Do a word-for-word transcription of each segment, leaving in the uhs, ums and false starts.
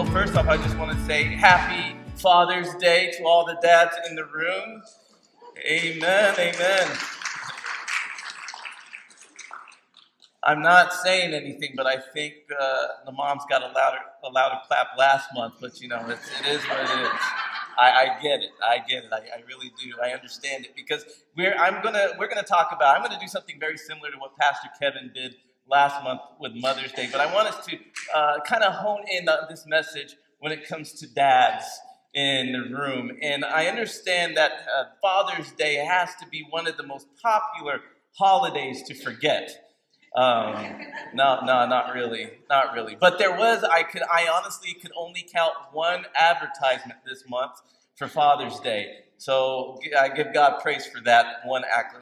Well, first off, I just want to say happy Father's Day to all the dads in the room. Amen, amen. I'm not saying anything, but I think uh, the moms got a louder, a louder clap last month, but you know, it's, it is what it is. I, I get it. I get it. I, I really do. I understand it because we're. I'm gonna. We're gonna talk about. I'm gonna do something very similar to what Pastor Kevin did last month with Mother's Day. But I want us to uh, kind of hone in on this message when it comes to dads in the room. And I understand that uh, Father's Day has to be one of the most popular holidays to forget. Um, no, no, not really, not really. But there was, I could, I honestly could only count one advertisement this month for Father's Day. So I give God praise for that one act,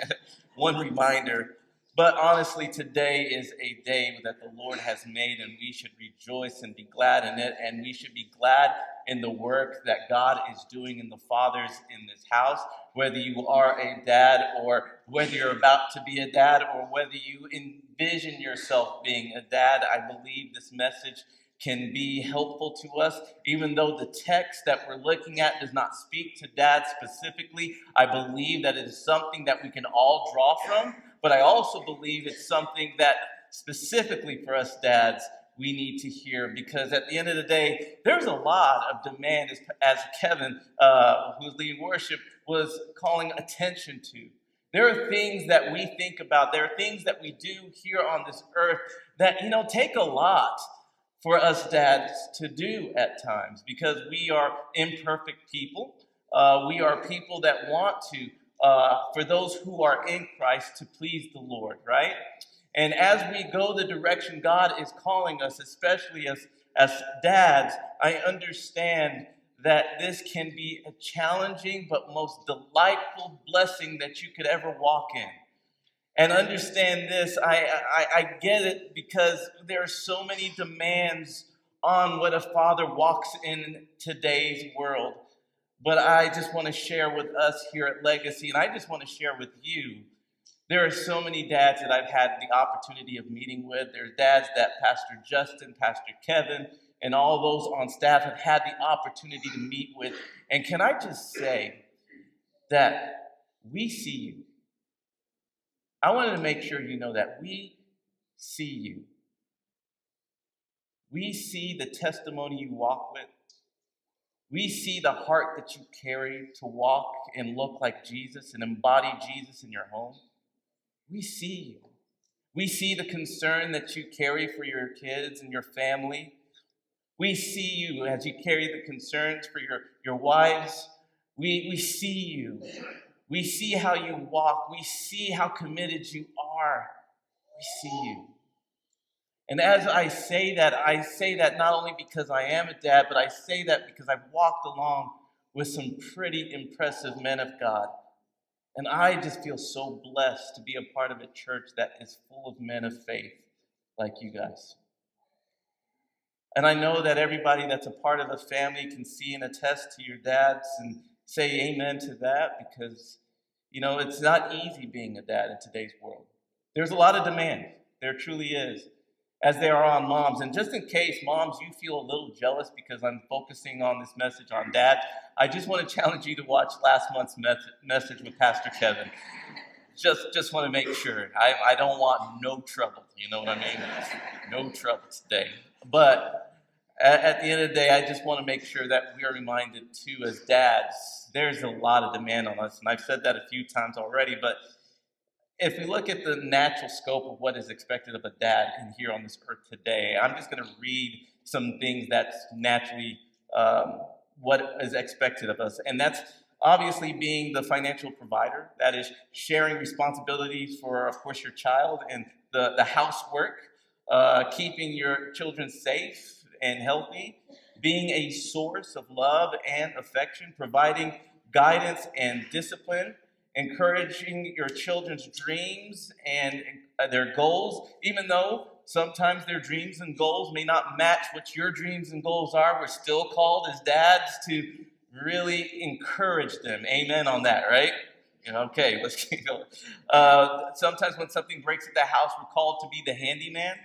one reminder. But honestly, today is a day that the Lord has made, and we should rejoice and be glad in it. And we should be glad in the work that God is doing in the fathers in this house. Whether you are a dad, or whether you're about to be a dad, or whether you envision yourself being a dad, I believe this message can be helpful to us. Even though the text that we're looking at does not speak to dads specifically, I believe that it is something that we can all draw from. But I also believe it's something that specifically for us dads, we need to hear, because at the end of the day, there's a lot of demand, as, as Kevin, uh, who's leading worship, was calling attention to. There are things that we think about. There are things that we do here on this earth that, you know, take a lot for us dads to do at times, because we are imperfect people. Uh, we are people that want to, uh, for those who are in Christ, to please the Lord, right? And as we go the direction God is calling us, especially as, as dads, I understand that this can be a challenging but most delightful blessing that you could ever walk in. And understand this, I, I, I get it, because there are so many demands on what a father walks in today's world. But I just want to share with us here at Legacy, and I just want to share with you, there are so many dads that I've had the opportunity of meeting with. There's dads that Pastor Justin, Pastor Kevin, and all those on staff have had the opportunity to meet with. And can I just say that we see you. I wanted to make sure you know that we see you. We see the testimony you walk with. We see the heart that you carry to walk and look like Jesus and embody Jesus in your home. We see you. We see the concern that you carry for your kids and your family. We see you as you carry the concerns for your, your wives. We, we see you. We see how you walk. We see how committed you are. We see you. And as I say that, I say that not only because I am a dad, but I say that because I've walked along with some pretty impressive men of God. And I just feel so blessed to be a part of a church that is full of men of faith like you guys. And I know that everybody that's a part of a family can see and attest to your dads and say amen to that, because, you know, it's not easy being a dad in today's world. There's a lot of demand. There truly is, as there are on moms. And just in case, moms, you feel a little jealous because I'm focusing on this message on dads, I just want to challenge you to watch last month's mes- message with Pastor Kevin. Just just want to make sure. I, I don't want no trouble, you know what I mean? No trouble today. But at, at the end of the day, I just want to make sure that we are reminded too, as dads, there's a lot of demand on us. And I've said that a few times already, but if we look at the natural scope of what is expected of a dad in here on this earth today, I'm just going to read some things that's naturally um, what is expected of us. And that's obviously being the financial provider. That is sharing responsibilities for, of course, your child and the, the housework, uh, keeping your children safe and healthy, being a source of love and affection, providing guidance and discipline, encouraging your children's dreams and their goals, even though sometimes their dreams and goals may not match what your dreams and goals are. We're still called as dads to really encourage them. Amen on that, right? You know, okay, let's keep going. Uh, sometimes when something breaks at the house, we're called to be the handyman.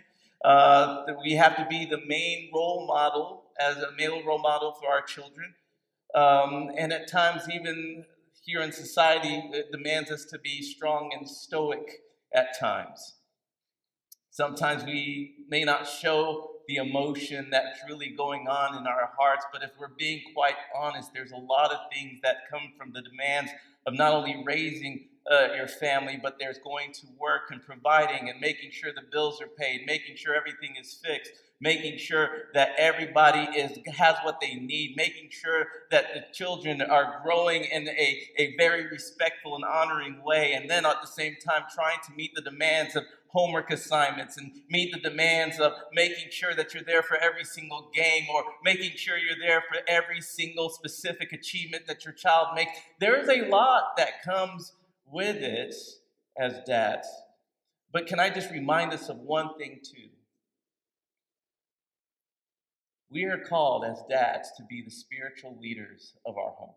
Uh, that we have to be the main role model, as a male role model for our children. Um, and at times, even here in society, it demands us to be strong and stoic at times. Sometimes we may not show the emotion that's really going on in our hearts, but if we're being quite honest, there's a lot of things that come from the demands of not only raising uh, your family, but there's going to work and providing and making sure the bills are paid, making sure everything is fixed, making sure that everybody is has what they need, making sure that the children are growing in a, a very respectful and honoring way, and then at the same time trying to meet the demands of homework assignments and meet the demands of making sure that you're there for every single game or making sure you're there for every single specific achievement that your child makes. There is a lot that comes with it as dads. But can I just remind us of one thing too? We are called as dads to be the spiritual leaders of our home.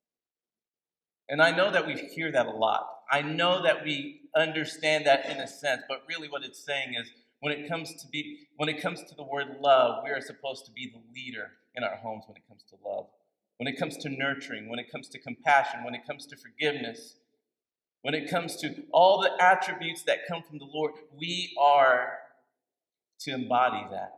And I know that we hear that a lot. I know that we understand that in a sense, but really what it's saying is when it comes to be when it comes to the word love, we are supposed to be the leader in our homes when it comes to love. When it comes to nurturing, when it comes to compassion, when it comes to forgiveness, when it comes to all the attributes that come from the Lord, we are to embody that.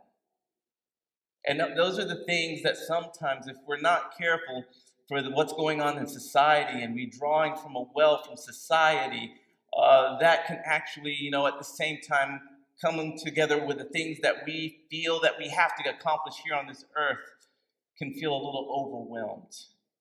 And those are the things that sometimes, if we're not careful for the, what's going on in society and we drawing from a well from society, uh, that can actually, you know, at the same time coming together with the things that we feel that we have to accomplish here on this earth can feel a little overwhelmed.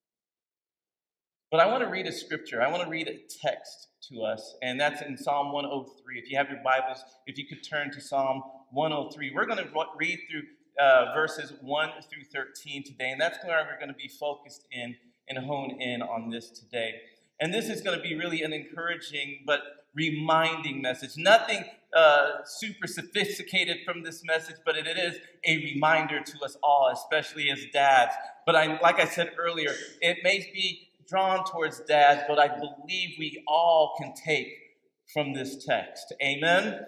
But I want to read a scripture. I want to read a text to us, and that's in Psalm one oh three. If you have your Bibles, if you could turn to Psalm one oh three. We're going to read through uh, verses one through thirteen today, and that's where we're going to be focused in and hone in on this today. And this is going to be really an encouraging but reminding message. Nothing uh, super sophisticated from this message, but it is a reminder to us all, especially as dads. But I, like I said earlier, it may be drawn towards dads, but I believe we all can take from this text. Amen?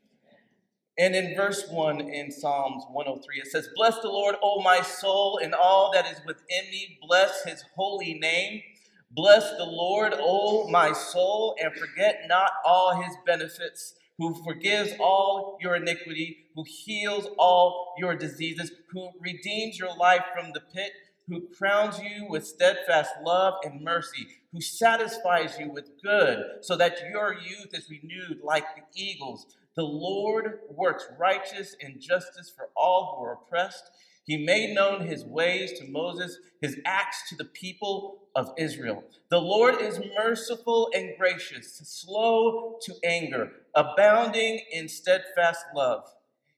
And in verse one in Psalms one oh three, it says, "Bless the Lord, O my soul, and all that is within me. Bless his holy name. Bless the Lord, O my soul, and forget not all his benefits, who forgives all your iniquity, who heals all your diseases, who redeems your life from the pit, who crowns you with steadfast love and mercy, who satisfies you with good, so that your youth is renewed like the eagles. The Lord works righteous and justice for all who are oppressed. He made known his ways to Moses, his acts to the people of Israel. The Lord is merciful and gracious, slow to anger, abounding in steadfast love.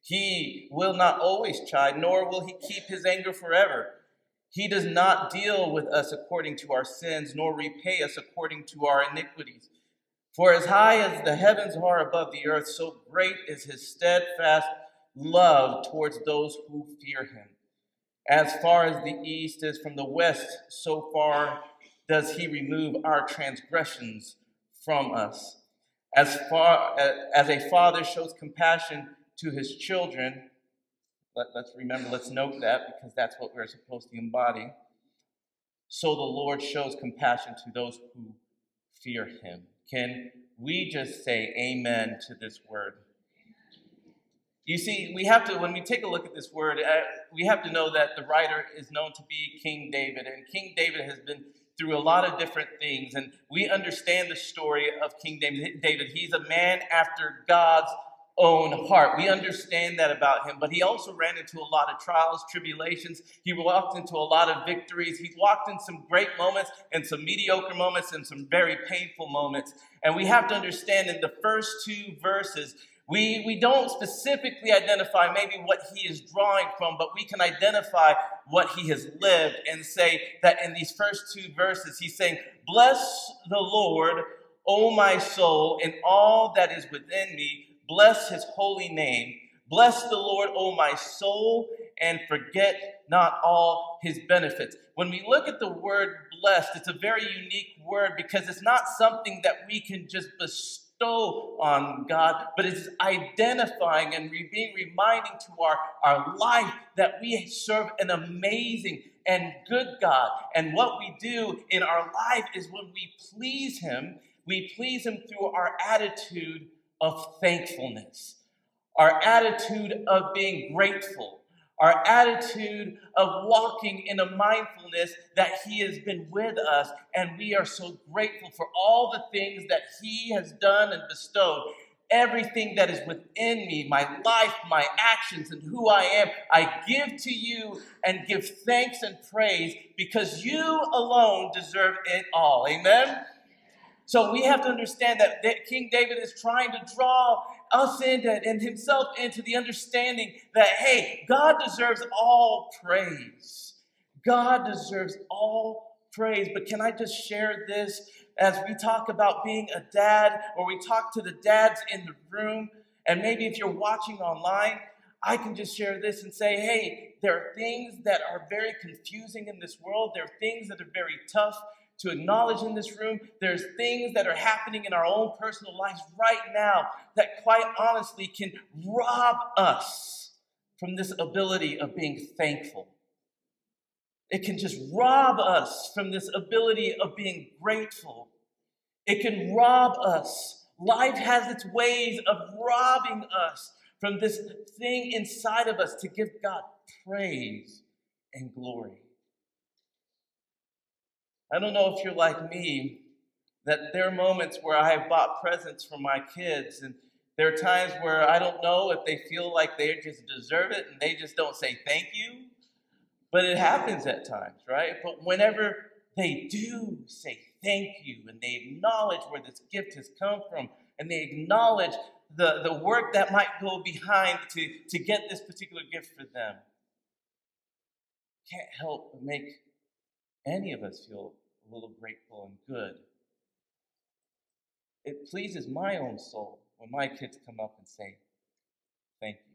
He will not always chide, nor will he keep his anger forever. He does not deal with us according to our sins, nor repay us according to our iniquities. For as high as the heavens are above the earth, so great is his steadfast love towards those who fear him. As far as the east is from the west, so far does he remove our transgressions from us. As far as a father shows compassion to his children, let, let's remember, let's note that, because that's what we're supposed to embody. So the Lord shows compassion to those who fear him. Can we just say amen to this word? You see, we have to, when we take a look at this word, uh, we have to know that the writer is known to be King David. And King David has been through a lot of different things. And we understand the story of King David. He's a man after God's own heart. We understand that about him. But he also ran into a lot of trials, tribulations. He walked into a lot of victories. He walked in some great moments and some mediocre moments and some very painful moments. And we have to understand in the first two verses, We, we don't specifically identify maybe what he is drawing from, but we can identify what he has lived and say that in these first two verses, he's saying, "Bless the Lord, O my soul, and all that is within me. Bless his holy name. Bless the Lord, O my soul, and forget not all his benefits." When we look at the word blessed, it's a very unique word because it's not something that we can just bestow bestow on God, but it's identifying and re- being reminding to our, our life that we serve an amazing and good God. And what we do in our life is when we please Him, we please Him through our attitude of thankfulness, our attitude of being grateful, our attitude of walking in a mindfulness that He has been with us, and we are so grateful for all the things that He has done and bestowed. Everything that is within me, my life, my actions, and who I am, I give to you and give thanks and praise because you alone deserve it all. Amen? So we have to understand that King David is trying to draw us into and himself into the understanding that, hey, God deserves all praise. God deserves all praise. But can I just share this as we talk about being a dad, or we talk to the dads in the room, and maybe if you're watching online, I can just share this and say, hey, there are things that are very confusing in this world. There are things that are very tough to acknowledge in this room. There's things that are happening in our own personal lives right now that quite honestly can rob us from this ability of being thankful. It can just rob us from this ability of being grateful. It can rob us. Life has its ways of robbing us from this thing inside of us to give God praise and glory. I don't know if you're like me, that there are moments where I have bought presents for my kids, and there are times where I don't know if they feel like they just deserve it and they just don't say thank you. But it happens at times, right? But whenever they do say thank you and they acknowledge where this gift has come from and they acknowledge the, the work that might go behind to, to get this particular gift for them, can't help but make any of us feel a little grateful and good. It pleases my own soul when my kids come up and say, thank you.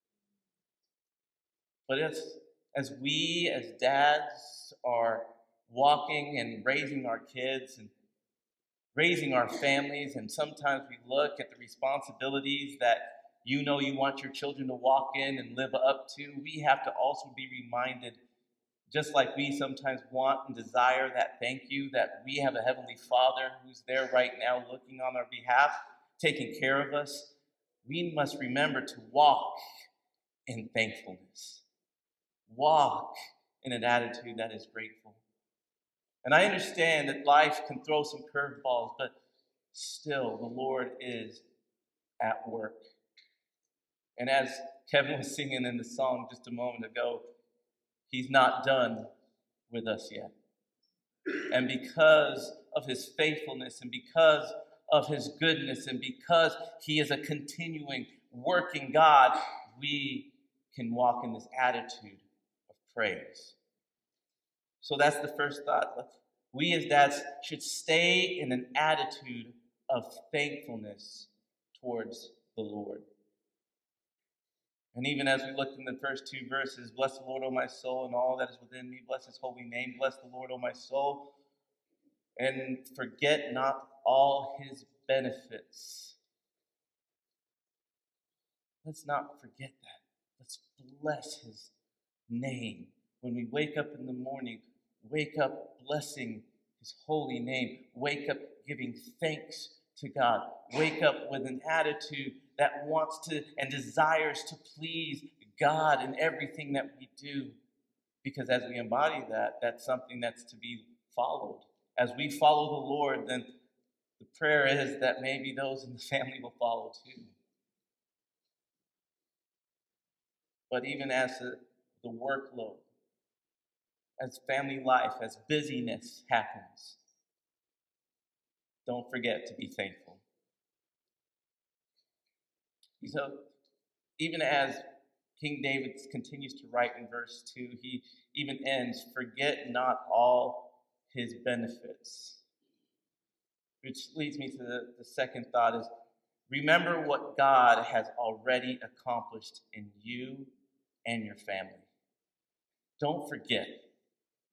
But as, as we, as dads, are walking and raising our kids and raising our families, and sometimes we look at the responsibilities that you know you want your children to walk in and live up to, we have to also be reminded, just like we sometimes want and desire that thank you, that we have a Heavenly Father who's there right now looking on our behalf, taking care of us. We must remember to walk in thankfulness. Walk in an attitude that is grateful. And I understand that life can throw some curveballs, but still the Lord is at work. And as Kevin was singing in the song just a moment ago, He's not done with us yet. And because of His faithfulness and because of His goodness and because He is a continuing working God, we can walk in this attitude of praise. So that's the first thought. We as dads should stay in an attitude of thankfulness towards the Lord. And even as we looked in the first two verses, bless the Lord, O my soul, and all that is within me. Bless His holy name. Bless the Lord, O my soul. And forget not all His benefits. Let's not forget that. Let's bless His name. When we wake up in the morning, wake up blessing His holy name. Wake up giving thanks to God. Wake up with an attitude that wants to and desires to please God in everything that we do. Because as we embody that, that's something that's to be followed. As we follow the Lord, then the prayer is that maybe those in the family will follow too. But even as the, the workload, as family life, as busyness happens, don't forget to be thankful. So, even as King David continues to write in verse two, he even ends, forget not all His benefits. Which leads me to the, the second thought is, remember what God has already accomplished in you and your family. Don't forget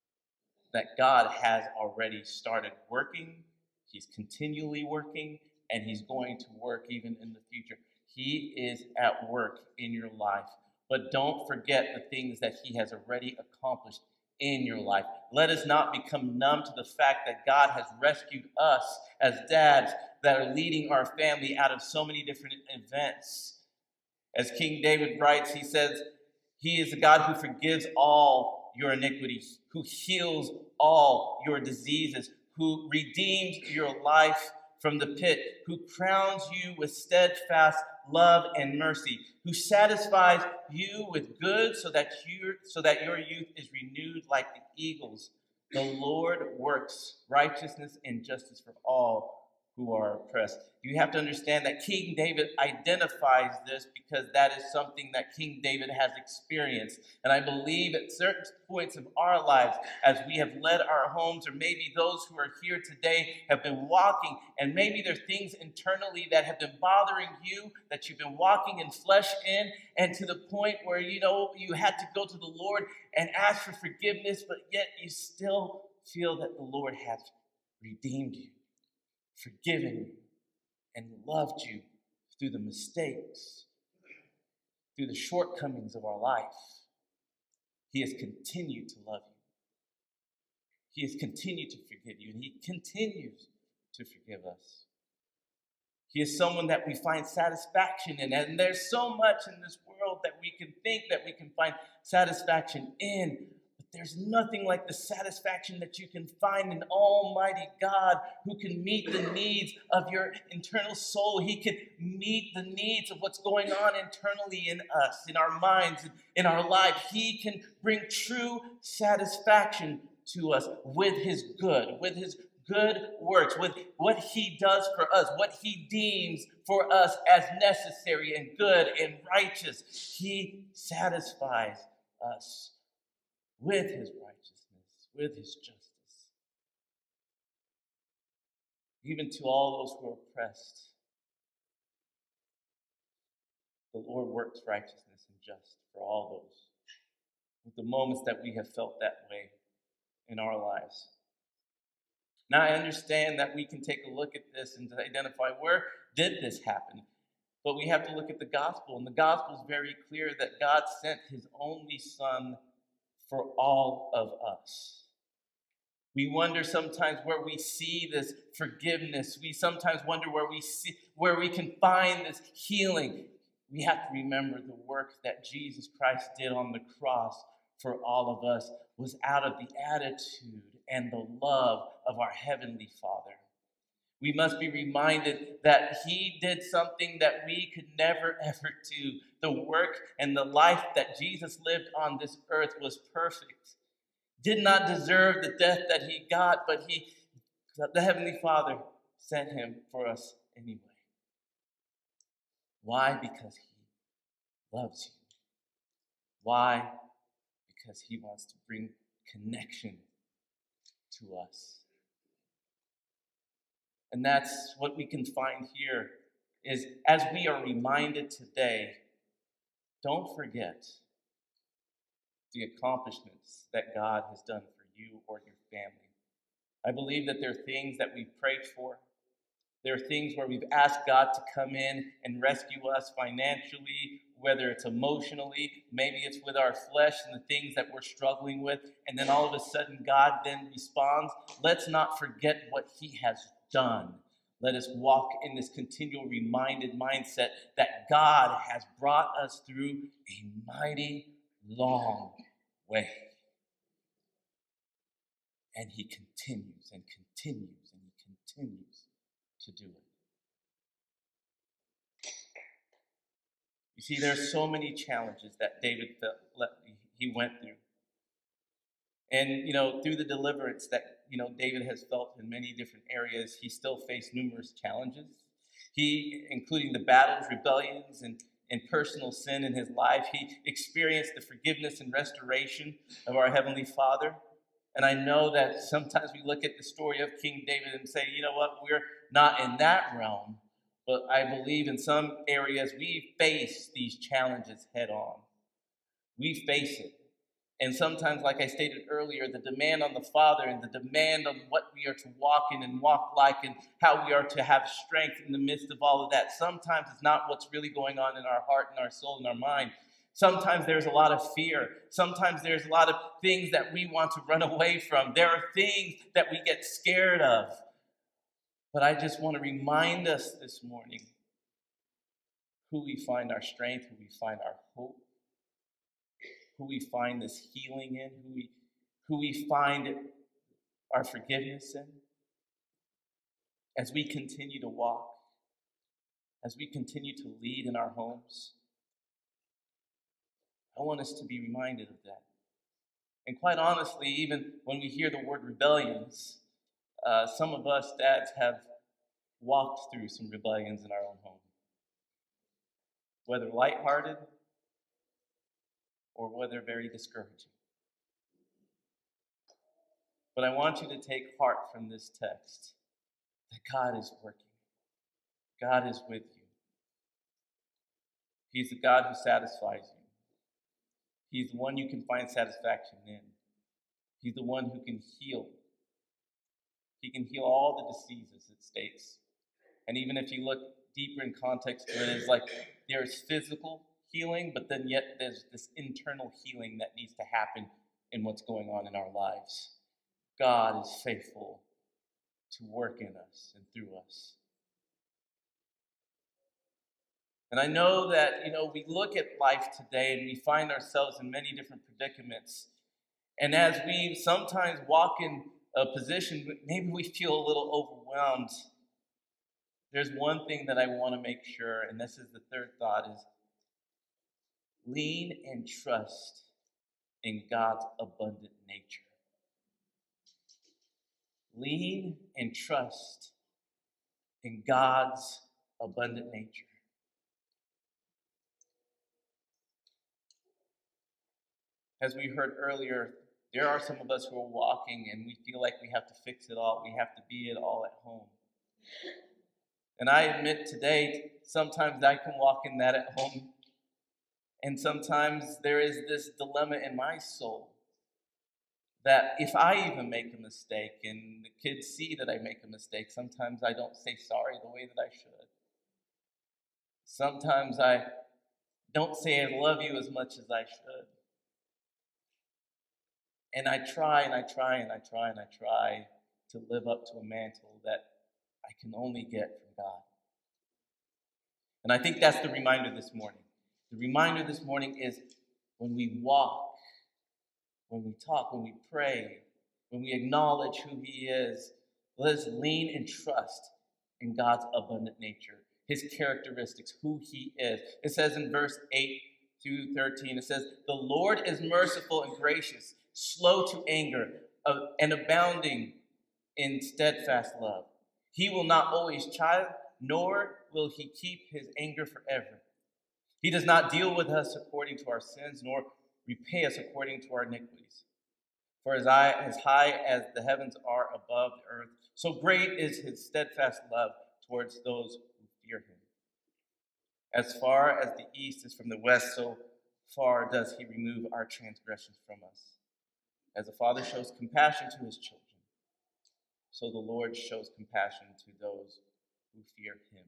that God has already started working. He's continually working, and he's going to work even in the future. He is at work in your life. But don't forget the things that he has already accomplished in your life. Let us not become numb to the fact that God has rescued us as dads that are leading our family out of so many different events. As King David writes, he says, he is the God who forgives all your iniquities, who heals all your diseases, who redeems your life from the pit, who crowns you with steadfast love and mercy, who satisfies you with good so that you so that your youth is renewed like the eagles. The Lord works righteousness and justice for all who are oppressed. You have to understand that King David identifies this because that is something that King David has experienced. And I believe at certain points of our lives, as we have led our homes, or maybe those who are here today have been walking, and maybe there are things internally that have been bothering you, that you've been walking in flesh in, and to the point where, you know, you had to go to the Lord and ask for forgiveness, but yet you still feel that the Lord has redeemed you, forgiven you, and loved you through the mistakes, through the shortcomings of our life. He has continued to love you. He has continued to forgive you, and he continues to forgive us. He is someone that we find satisfaction in, and there's so much in this world that we can think that we can find satisfaction in. There's nothing like the satisfaction that you can find in Almighty God, who can meet the needs of your internal soul. He can meet the needs of what's going on internally in us, in our minds, in our life. He can bring true satisfaction to us with his good, with his good works, with what he does for us, what he deems for us as necessary and good and righteous. He satisfies us with his righteousness, with his justice. Even to all those who are oppressed, the Lord works righteousness and justice for all those. With the moments that we have felt that way in our lives. Now I understand that we can take a look at this and identify, where did this happen? But we have to look at the gospel, and the gospel is very clear that God sent his only son for all of us. We wonder sometimes where we see this forgiveness. We sometimes wonder where we see where we can find this healing. We have to remember the work that Jesus Christ did on the cross for all of us was out of the attitude and the love of our Heavenly Father. We must be reminded that he did something that we could never, ever do. The work and the life that Jesus lived on this earth was perfect. Did not deserve the death that he got, but he, the Heavenly Father sent him for us anyway. Why? Because he loves you. Why? Because he wants to bring connection to us. And that's what we can find here, is as we are reminded today, don't forget the accomplishments that God has done for you or your family. I believe that there are things that we've prayed for. There are things where we've asked God to come in and rescue us financially, whether it's emotionally, maybe it's with our flesh and the things that we're struggling with, and then all of a sudden God then responds. Let's not forget what he has done. Let us walk in this continual reminded mindset that God has brought us through a mighty long way. And he continues and continues and he continues to do it. You see, there's so many challenges that David felt, he went through. And, you know, through the deliverance that, you know, David has felt in many different areas, he still faced numerous challenges. He, including the battles, rebellions, and, and personal sin in his life, he experienced the forgiveness and restoration of our Heavenly Father. And I know that sometimes we look at the story of King David and say, you know what, we're not in that realm. But I believe in some areas we face these challenges head on. We face it. And sometimes, like I stated earlier, the demand on the Father and the demand on what we are to walk in and walk like and how we are to have strength in the midst of all of that, sometimes it's not what's really going on in our heart and our soul and our mind. Sometimes there's a lot of fear. Sometimes there's a lot of things that we want to run away from. There are things that we get scared of. But I just want to remind us this morning who we find our strength, who we find our hope, who we find this healing in, who we, who we find our forgiveness in. As we continue to walk, as we continue to lead in our homes, I want us to be reminded of that. And quite honestly, even when we hear the word rebellions, uh, some of us dads have walked through some rebellions in our own home. Whether lighthearted or whether very discouraging. But I want you to take heart from this text that God is working. God is with you. He's the God who satisfies you. He's the one you can find satisfaction in. He's the one who can heal. He can heal all the diseases, it states. And even if you look deeper in context to it, it's like there's physical healing, but then yet there's this internal healing that needs to happen in what's going on in our lives. God is faithful to work in us and through us. And I know that, you know, we look at life today and we find ourselves in many different predicaments. And as we sometimes walk in a position, maybe we feel a little overwhelmed. There's one thing that I want to make sure, and this is the third thought, is lean and trust in God's abundant nature. Lean and trust in God's abundant nature. As we heard earlier, there are some of us who are walking and we feel like we have to fix it all. We have to be it all at home. And I admit today, sometimes I can walk in that at home. And sometimes there is this dilemma in my soul that if I even make a mistake and the kids see that I make a mistake, sometimes I don't say sorry the way that I should. Sometimes I don't say I love you as much as I should. And I try and I try and I try and I try to live up to a mantle that I can only get from God. And I think that's the reminder this morning. The reminder this morning is when we walk, when we talk, when we pray, when we acknowledge who He is, let us lean and trust in God's abundant nature, His characteristics, who He is. It says in verse eight through thirteen, it says, "The Lord is merciful and gracious, slow to anger, uh, and abounding in steadfast love. He will not always chide, nor will He keep His anger forever. He does not deal with us according to our sins, nor repay us according to our iniquities. For as, I, as high as the heavens are above the earth, so great is His steadfast love towards those who fear Him. As far as the east is from the west, so far does He remove our transgressions from us. As the Father shows compassion to His children, so the Lord shows compassion to those who fear Him."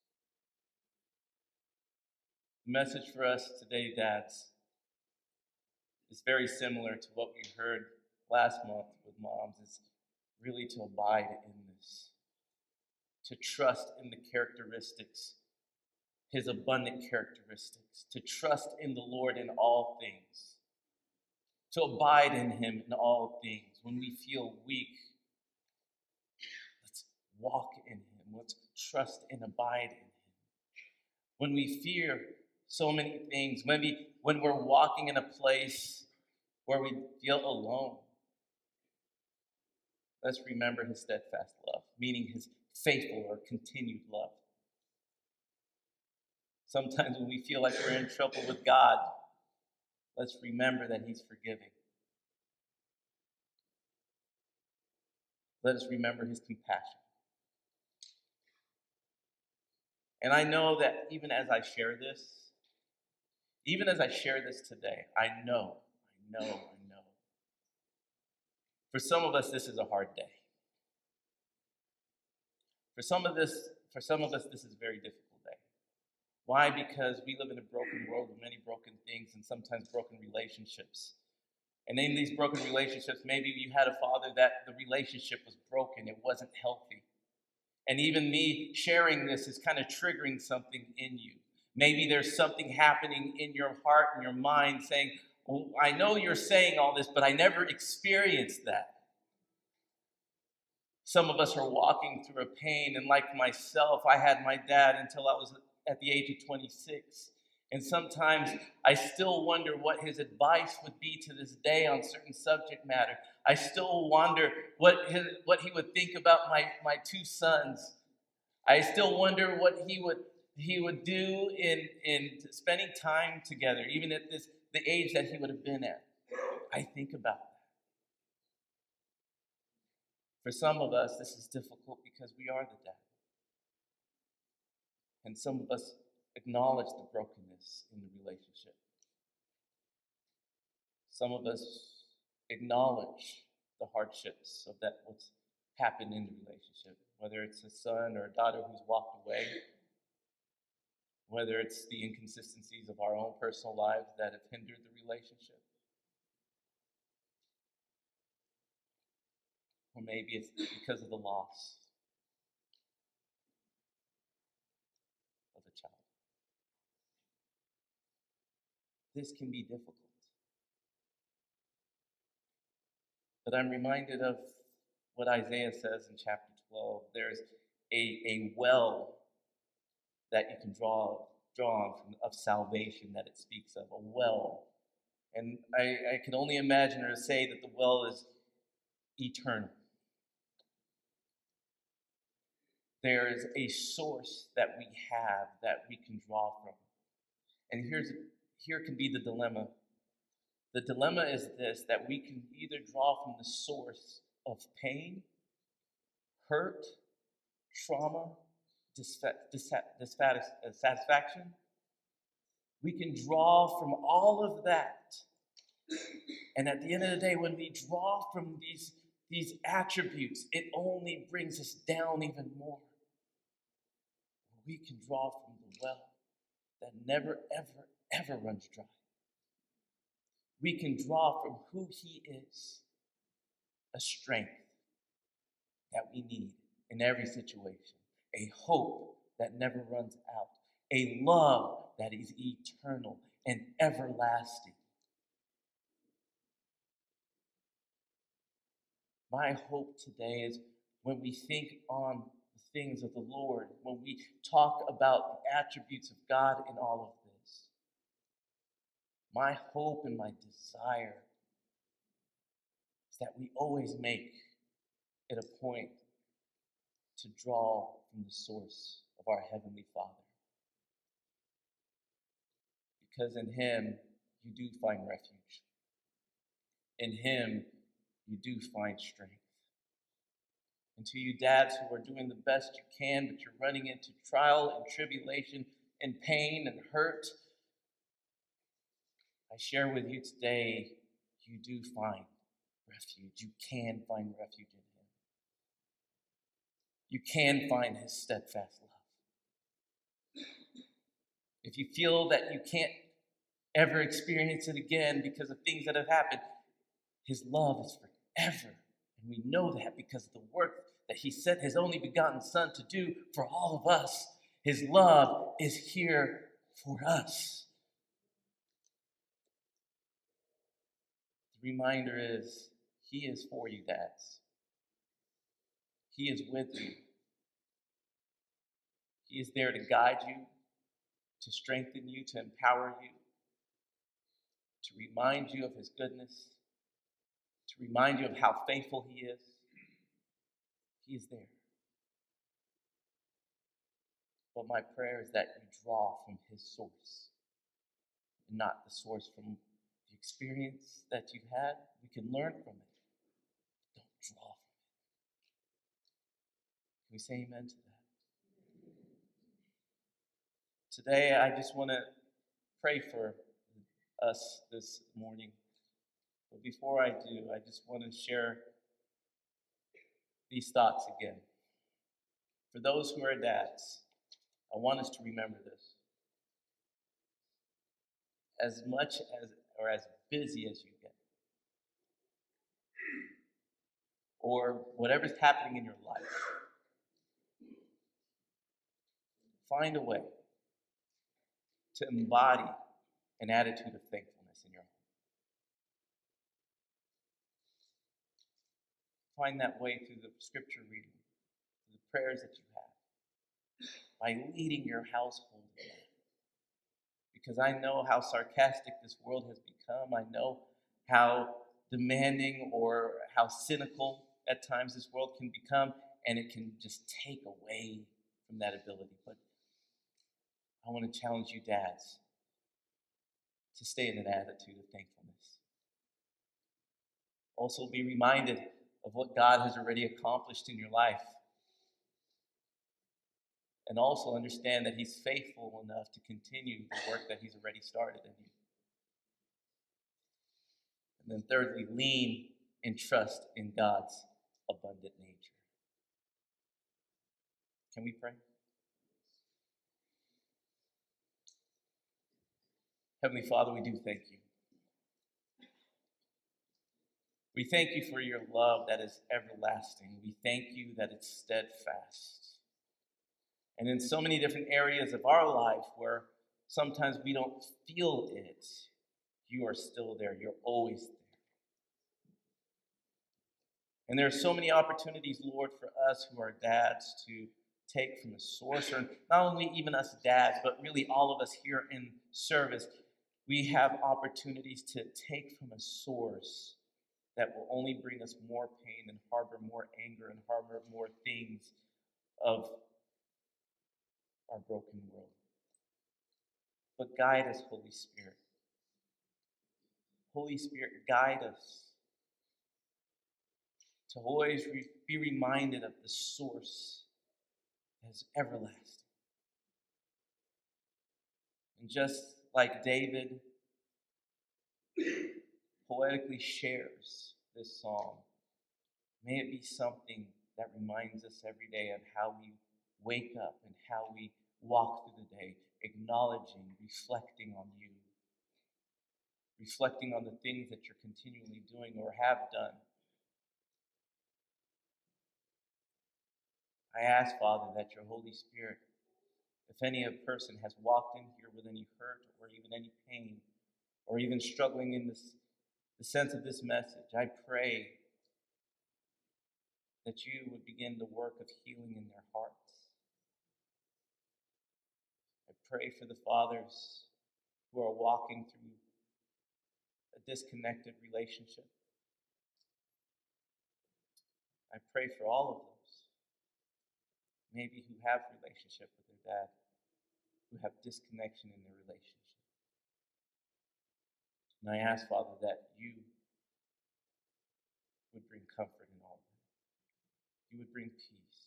The message for us today, dads, is very similar to what we heard last month with moms. It's really to abide in this, to trust in the characteristics, His abundant characteristics, to trust in the Lord in all things, to abide in Him in all things. When we feel weak, let's walk in Him. Let's trust and abide in Him. When we fear so many things, maybe when we're walking in a place where we feel alone, let's remember His steadfast love, meaning His faithful or continued love. Sometimes when we feel like we're in trouble with God, let's remember that He's forgiving. Let us remember His compassion. And I know that even as I share this, even as I share this today, I know, I know, I For some of us, this is a hard day. For some of this, for some of us, this is a very difficult day. Why? Because we live in a broken world with many broken things and sometimes broken relationships. And in these broken relationships, maybe you had a father that the relationship was broken, it wasn't healthy. And even me sharing this is kind of triggering something in you. Maybe there's something happening in your heart and your mind saying, well, I know you're saying all this, but I never experienced that. Some of us are walking through a pain, and like myself, I had my dad until I was at the age of twenty-six. And sometimes I still wonder what his advice would be to this day on certain subject matter. I still wonder what his, what he would think about my, my two sons. I still wonder what he would he would do in, in spending time together, even at this the age that he would have been at. I think about that. For some of us, this is difficult because we are the dad. And some of us acknowledge the brokenness in the relationship. Some of us acknowledge the hardships of that what's happened in the relationship, whether it's a son or a daughter who's walked away, whether it's the inconsistencies of our own personal lives that have hindered the relationship. Or maybe it's because of the loss of a child. This can be difficult. But I'm reminded of what Isaiah says in chapter twelve. There's a, a well that you can draw, draw on from, of salvation that it speaks of, a well. And I, I can only imagine or say that the well is eternal. There is a source that we have that we can draw from. And here's here can be the dilemma. The dilemma is this, that we can either draw from the source of pain, hurt, trauma, dissatisfaction. We can draw from all of that. And at the end of the day, when we draw from these, these attributes, it only brings us down even more. We can draw from the well that never, ever, ever runs dry. We can draw from who He is, a strength that we need in every situation, a hope that never runs out, a love that is eternal and everlasting. My hope today is when we think on the things of the Lord, when we talk about the attributes of God in all of this, my hope and my desire is that we always make it a point to draw from the source of our Heavenly Father. Because in Him, you do find refuge. In Him, you do find strength. And to you dads who are doing the best you can, but you're running into trial and tribulation and pain and hurt, I share with you today, you do find refuge. You can find refuge in Him. You can find His steadfast love. If you feel that you can't ever experience it again because of things that have happened, His love is forever. And we know that because of the work that He sent His only begotten Son to do for all of us. His love is here for us. The reminder is, He is for you, dads. He is with you. He is there to guide you, to strengthen you, to empower you, to remind you of His goodness, to remind you of how faithful He is. He is there. But my prayer is that you draw from His source, and not the source from the experience that you've had. We can learn from it. Don't draw from it. Can we say amen to that? Today, I just want to pray for us this morning. But before I do, I just want to share these thoughts again. For those who are dads, I want us to remember this. As much as or as busy as you get, or whatever's happening in your life, find a way to embody an attitude of thankfulness in your home. Find that way through the scripture reading, through the prayers that you have, by leading your household in that. Because I know how sarcastic this world has become. I know how demanding or how cynical at times this world can become, and it can just take away from that ability. But I want to challenge you, dads, to stay in an attitude of thankfulness. Also, be reminded of what God has already accomplished in your life. And also understand that He's faithful enough to continue the work that He's already started in you. And then thirdly, lean and trust in God's abundant nature. Can we pray? Heavenly Father, we do thank you. We thank you for your love that is everlasting. We thank you that it's steadfast. And in so many different areas of our life where sometimes we don't feel it, you are still there. You're always there. And there are so many opportunities, Lord, for us who are dads to take from the source, or not only even us dads, but really all of us here in service. We have opportunities to take from a source that will only bring us more pain and harbor more anger and harbor more things of our broken world. But guide us, Holy Spirit. Holy Spirit, guide us to always re- be reminded of the source that is everlasting. And just like David poetically shares this song, may it be something that reminds us every day of how we wake up and how we walk through the day, acknowledging, reflecting on you, reflecting on the things that you're continually doing or have done. I ask, Father, that your Holy Spirit, if any person has walked in here with any hurt or even any pain, or even struggling in this, the sense of this message, I pray that you would begin the work of healing in their hearts. I pray for the fathers who are walking through a disconnected relationship. I pray for all of those, maybe who have relationship with their dad, who have disconnection in their relationship. And I ask, Father, that you would bring comfort in all of them. You would bring peace.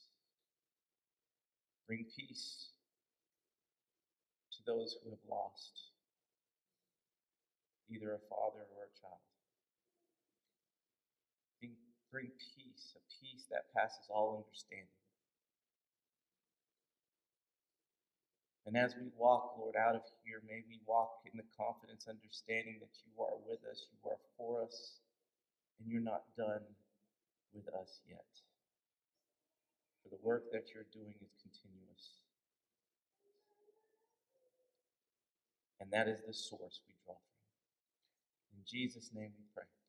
Bring peace to those who have lost either a father or a child. Bring, bring peace, a peace that passes all understanding. And as we walk, Lord, out of here, may we walk in the confidence, understanding that you are with us, you are for us, and you're not done with us yet. For the work that you're doing is continuous. And that is the source we draw from. In Jesus' name we pray.